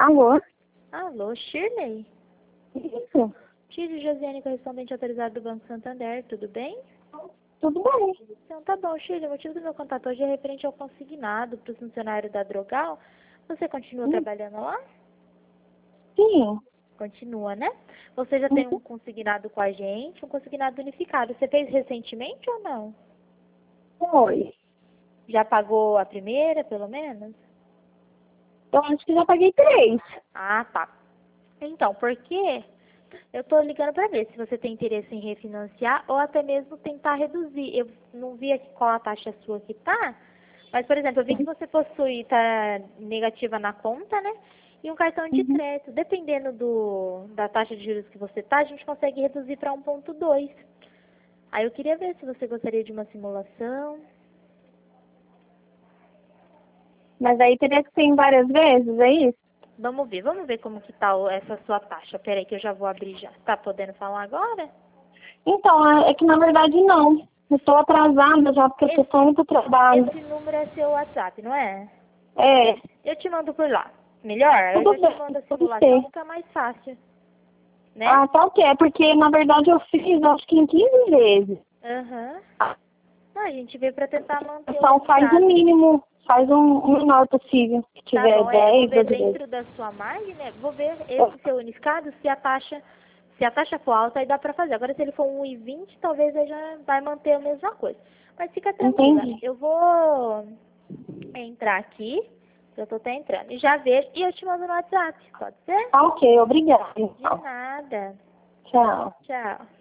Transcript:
Alô? Alô, Shirley? Isso. Shirley Josiane, correspondente autorizado do Banco Santander, tudo bem? Tudo bem. Então tá bom, Shirley, o motivo do meu contato hoje é referente ao consignado para o funcionário da Drogal. Você continua trabalhando lá? Sim. Continua, né? Você já tem um consignado com a gente, um consignado unificado. Você fez recentemente ou não? Foi. Já pagou a primeira, pelo menos? Eu acho que já paguei 3. Ah, tá. Então, por quê? Eu tô ligando para ver se você tem interesse em refinanciar ou até mesmo tentar reduzir. Eu não vi aqui qual a taxa sua que tá, mas, por exemplo, eu vi que você possui, tá negativa na conta, né? E um cartão de crédito. Dependendo da taxa de juros que você tá, a gente consegue reduzir para 1,2. Aí eu queria ver se você gostaria de uma simulação. Mas aí teria que ser em várias vezes, é isso? Vamos ver como que tá essa sua taxa. Peraí que eu já vou abrir já. Tá podendo falar agora? Então, é que na verdade não. Eu estou atrasada já porque eu tô saindo pro trabalho. Esse número é seu WhatsApp, não é? É, Eu te mando por lá. Melhor? Eu tudo já bem, te mando a pode simulação, ser. fica mais fácil. Né? Ah, tá ok. É porque na verdade eu fiz acho que em 15 vezes. Aham. Ah, a gente veio pra tentar manter o Então faz o prazo. mínimo, faz o menor possível. Se Tá tiver bom, vou 10, ver 12 vezes. dentro da sua margem, né? Vou ver esse seu unificado, se a taxa for alta, aí dá pra fazer. Agora, se ele for 1,20, talvez aí já vai manter a mesma coisa. Mas fica tranquila, Entendi. eu vou entrar aqui, eu tô até entrando, e já vejo, e eu te mando no WhatsApp, pode ser? Tá ok, obrigada. De nada. Tchau. Tchau.